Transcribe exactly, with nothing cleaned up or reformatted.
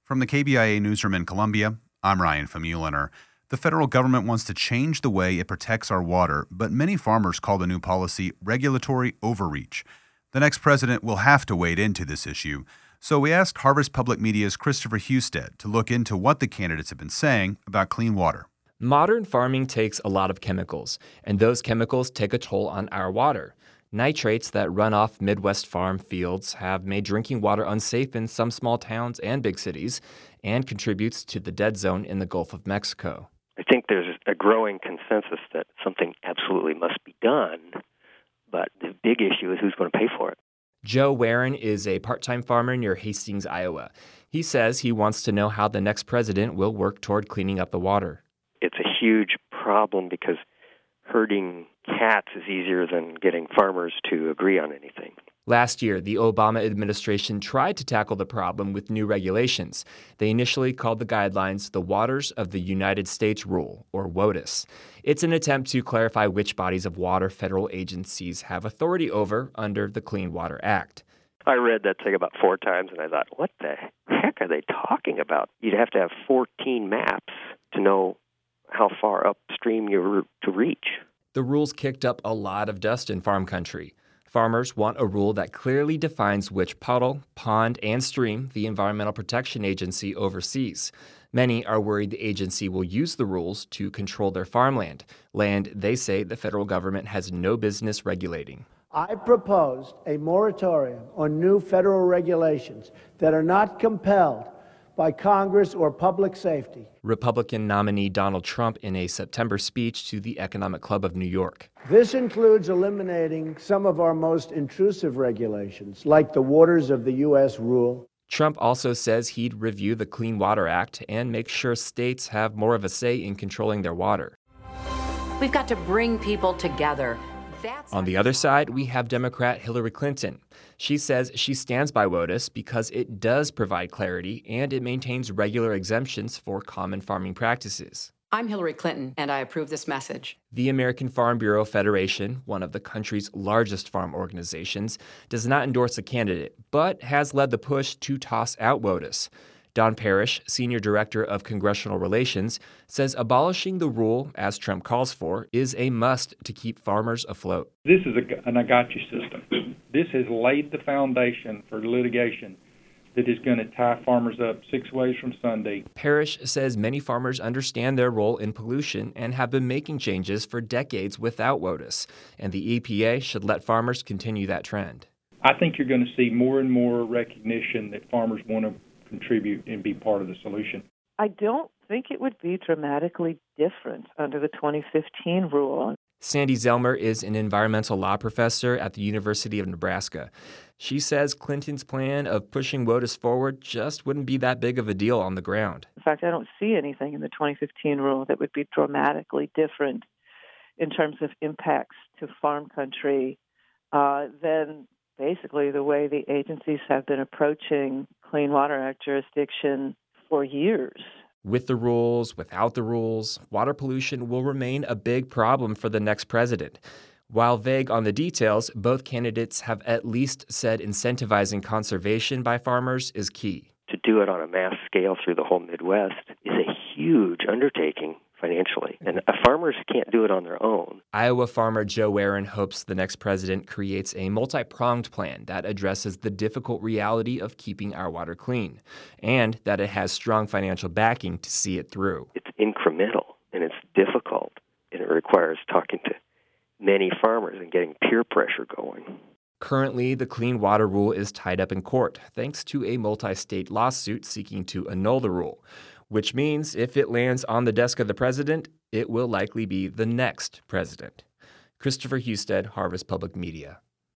From the K B I A newsroom in Columbia, I'm Ryan Famuliner. The federal government wants to change the way it protects our water, but many farmers call the new policy regulatory overreach. The next president will have to wade into this issue, so we asked Harvest Public Media's Christopher Husted to look into what the candidates have been saying about clean water. Modern farming takes a lot of chemicals, and those chemicals take a toll on our water. Nitrates that run off Midwest farm fields have made drinking water unsafe in some small towns and big cities, and contributes to the dead zone in the Gulf of Mexico. I think there's a growing consensus that something absolutely must be done, but the big issue is who's going to pay for it. Joe Warren is a part-time farmer near Hastings, Iowa. He says he wants to know how the next president will work toward cleaning up the water. It's a huge problem because herding cats is easier than getting farmers to agree on anything. Last year, the Obama administration tried to tackle the problem with new regulations. They initially called the guidelines the Waters of the United States Rule, or WOTUS. It's an attempt to clarify which bodies of water federal agencies have authority over under the Clean Water Act. I read that thing about four times, and I thought, what the heck are they talking about? You'd have to have fourteen maps to know how far upstream you're to reach. The rules kicked up a lot of dust in farm country. Farmers want a rule that clearly defines which puddle, pond, and stream the Environmental Protection Agency oversees. Many are worried the agency will use the rules to control their farmland, land they say the federal government has no business regulating. I proposed a moratorium on new federal regulations that are not compelled by Congress or public safety. Republican nominee Donald Trump in a September speech to the Economic Club of New York. This includes eliminating some of our most intrusive regulations, like the Waters of the U S Rule. Trump also says he'd review the Clean Water Act and make sure states have more of a say in controlling their water. We've got to bring people together. That's On the other side, we have Democrat Hillary Clinton. She says she stands by WOTUS because it does provide clarity and it maintains regular exemptions for common farming practices. I'm Hillary Clinton, and I approve this message. The American Farm Bureau Federation, one of the country's largest farm organizations, does not endorse a candidate, but has led the push to toss out WOTUS. Don Parrish, Senior Director of Congressional Relations, says abolishing the rule, as Trump calls for, is a must to keep farmers afloat. This is a, an I got you system. This has laid the foundation for litigation that is going to tie farmers up six ways from Sunday. Parrish says many farmers understand their role in pollution and have been making changes for decades without WOTUS, and the E P A should let farmers continue that trend. I think you're going to see more and more recognition that farmers want to contribute and be part of the solution. I don't think it would be dramatically different under the twenty fifteen rule. Sandy Zelmer is an environmental law professor at the University of Nebraska. She says Clinton's plan of pushing WOTUS forward just wouldn't be that big of a deal on the ground. In fact, I don't see anything in the twenty fifteen rule that would be dramatically different in terms of impacts to farm country uh, than basically the way the agencies have been approaching Clean Water Act jurisdiction for years. With the rules, without the rules, water pollution will remain a big problem for the next president. While vague on the details, both candidates have at least said incentivizing conservation by farmers is key. To do it on a mass scale through the whole Midwest is a huge undertaking financially, and farmers can't do it on their own. Iowa farmer Joe Warren hopes the next president creates a multi-pronged plan that addresses the difficult reality of keeping our water clean, and that it has strong financial backing to see it through. It's incremental, and it's difficult, and it requires talking to many farmers and getting peer pressure going. Currently, the Clean Water Rule is tied up in court thanks to a multi-state lawsuit seeking to annul the rule, which means if it lands on the desk of the president, it will likely be the next president. Christopher Husted, Harvest Public Media.